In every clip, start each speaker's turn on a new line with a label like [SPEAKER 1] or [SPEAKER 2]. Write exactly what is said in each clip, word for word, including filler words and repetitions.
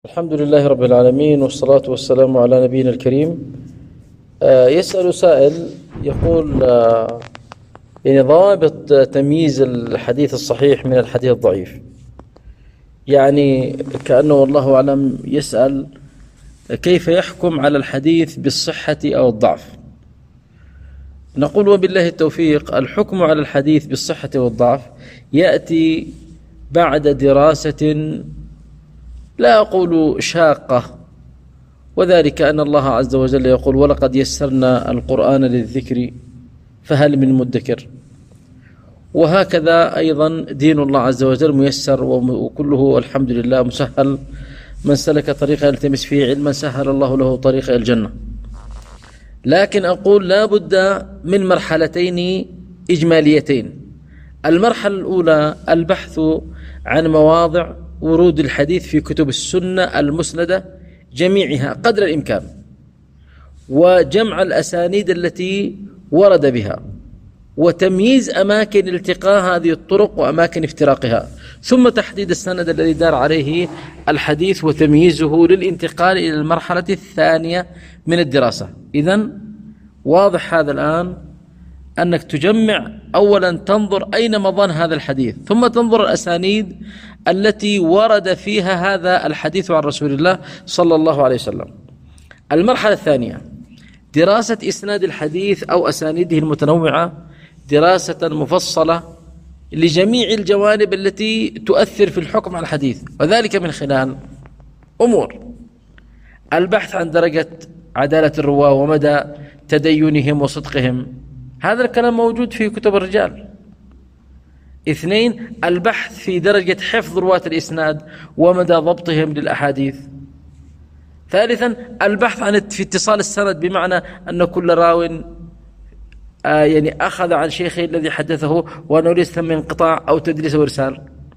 [SPEAKER 1] الحمد لله رب العالمين، والصلاة والسلام على نبينا الكريم. آه يسأل سائل يقول آه يعني ضوابط تمييز الحديث الصحيح من الحديث الضعيف. يعني كأنه والله أعلم يسأل كيف يحكم على الحديث بالصحة أو الضعف. نقول وبالله التوفيق، الحكم على الحديث بالصحة والضعف يأتي بعد دراسة لا أقول شاقة، وذلك أن الله عز وجل يقول: ولقد يسرنا القرآن للذكر فهل من مدكر. وهكذا أيضا دين الله عز وجل ميسر وكله الحمد لله مسهل. من سلك طريقا يلتمس فيه علما سهل الله له طريق الجنة. لكن أقول لا بد من مرحلتين إجماليتين. المرحلة الأولى البحث عن مواضع ورود الحديث في كتب السنة المسندة جميعها قدر الإمكان، وجمع الأسانيد التي ورد بها، وتمييز أماكن التقاء هذه الطرق وأماكن افتراقها، ثم تحديد السند الذي دار عليه الحديث وتمييزه للانتقال إلى المرحلة الثانية من الدراسة. إذن واضح هذا الآن أنك تجمع، أولا تنظر أين مضان هذا الحديث، ثم تنظر الأسانيد التي ورد فيها هذا الحديث عن رسول الله صلى الله عليه وسلم. المرحلة الثانية دراسة إسناد الحديث أو أسانيده المتنوعة دراسة مفصلة لجميع الجوانب التي تؤثر في الحكم على الحديث، وذلك من خلال أمور: البحث عن درجة عدالة الرواة ومدى تدينهم وصدقهم، هذا الكلام موجود في كتب الرجال. اثنين، البحث في درجة حفظ رواة الإسناد ومدى ضبطهم للأحاديث. ثالثا، البحث عن في اتصال السند، بمعنى أن كل راو آه يعني أخذ عن شيخه الذي حدثه وأنه ليس من انقطاع أو تدليس وإرسال.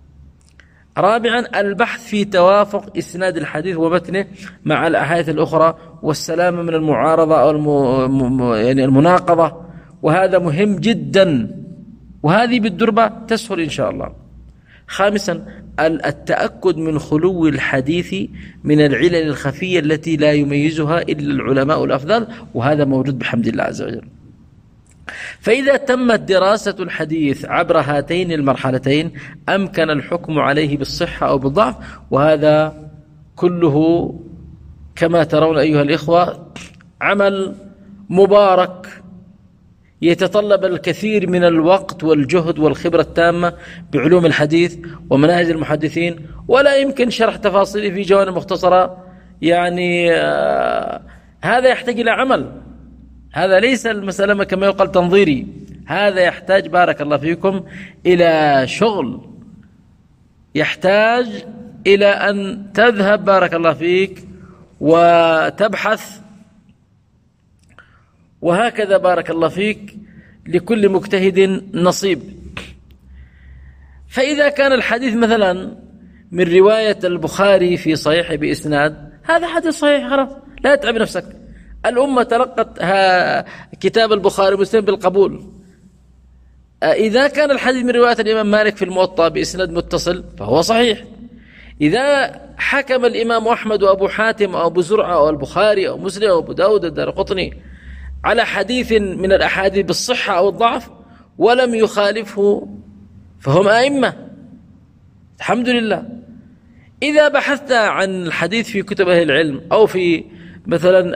[SPEAKER 1] رابعا، البحث في توافق إسناد الحديث ومتنه مع الأحاديث الأخرى والسلامة من المعارضة أو الم... يعني المناقضة، وهذا مهم جدا، وهذه بالدربة تسهل إن شاء الله. خامسا، التأكد من خلو الحديث من العلل الخفية التي لا يميزها إلا العلماء الأفضل، وهذا موجود بحمد الله عز وجل. فإذا تمت دراسة الحديث عبر هاتين المرحلتين أمكن الحكم عليه بالصحة أو بالضعف، وهذا كله كما ترون أيها الإخوة عمل مبارك يتطلب الكثير من الوقت والجهد والخبرة التامة بعلوم الحديث ومناهج المحدثين، ولا يمكن شرح تفاصيله في جوانب مختصرة. يعني آه هذا يحتاج إلى عمل، هذا ليس المسألة كما يقال تنظيري، هذا يحتاج بارك الله فيكم إلى شغل، يحتاج إلى أن تذهب بارك الله فيك وتبحث، وهكذا بارك الله فيك لكل مجتهد نصيب. فإذا كان الحديث مثلا من رواية البخاري في صحيح بإسناد، هذا حديث صحيح خلاص، لا تتعب نفسك. الأمة تلقت كتاب البخاري ومسلم بالقبول. إذا كان الحديث من رواية الإمام مالك في الموطأ بإسناد متصل فهو صحيح. إذا حكم الإمام أحمد وأبو حاتم أو أبو زرعة أو البخاري أو مسلم أو أبو داود الدارقطني على حديث من الأحاديث بالصحة أو الضعف ولم يخالفه فهم أئمة الحمد لله. إذا بحثت عن الحديث في كتب أهل العلم أو في مثلا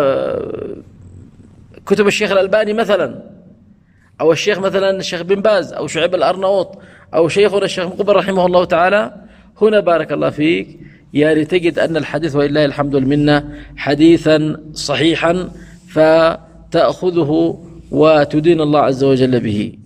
[SPEAKER 1] كتب الشيخ الألباني مثلا، أو الشيخ مثلا الشيخ بن باز أو شعيب الأرناؤوط أو شيخنا الشيخ مقبل رحمه الله تعالى، هنا بارك الله فيك يعني تجد أن الحديث ولله الحمد والمنة حديثا صحيحا فتأخذه وتدين الله عز وجل به.